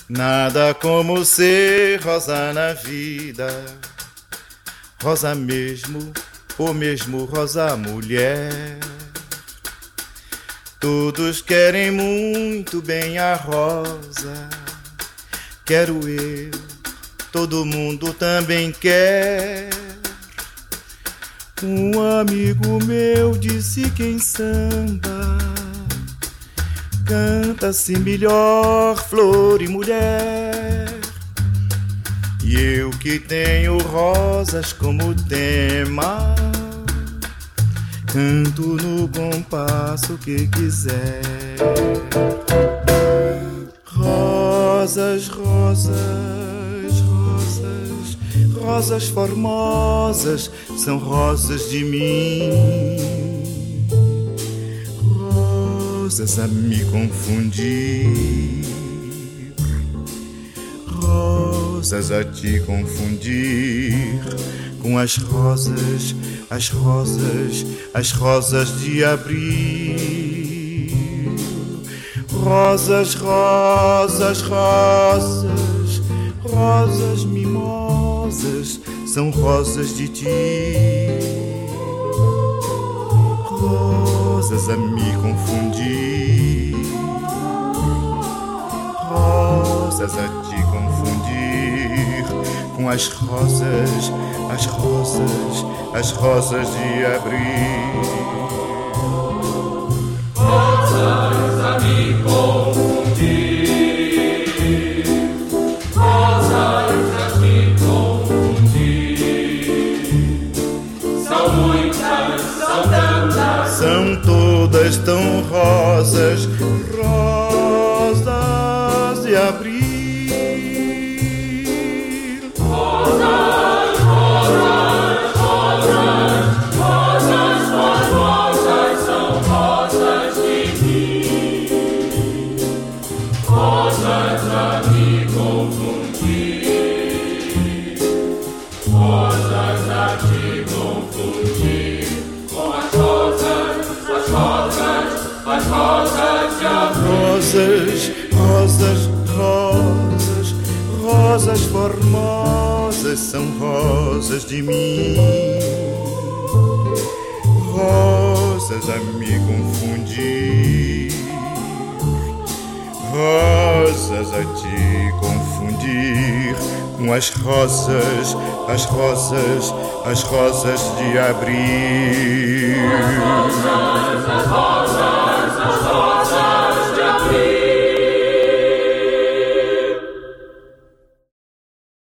Nada como ser rosa na vida, rosa mesmo, ou mesmo rosa mulher. Todos querem muito bem a rosa, quero eu, todo mundo também quer. Um amigo meu disse que em samba canta-se melhor flor e mulher. E eu que tenho rosas como tema, canto no compasso que quiser. Rosas, rosas, rosas, rosas formosas, são rosas de mim. Rosas a me confundir, rosas a te confundir com as rosas, as rosas, as rosas de abril. Rosas, rosas, rosas, rosas mimosas, são rosas de ti. Rosas a me confundir, rosas a te confundir com as rosas, as rosas, as rosas de abril. Rosas a me confundir, rosas a me confundir. São muitas, são tantas, são todas tão rosas, rosas de abril. rosas, rosas, rosas, rosas formosas, são rosas de mim. Rosas a me confundir, rosas a te confundir com as rosas, as rosas, as rosas de abril. Rosas, rosas, rosas, rosas formosas, são rosas de mim. Rosas a me confundir, rosas a te confundir com as rosas, as rosas, as rosas de abril.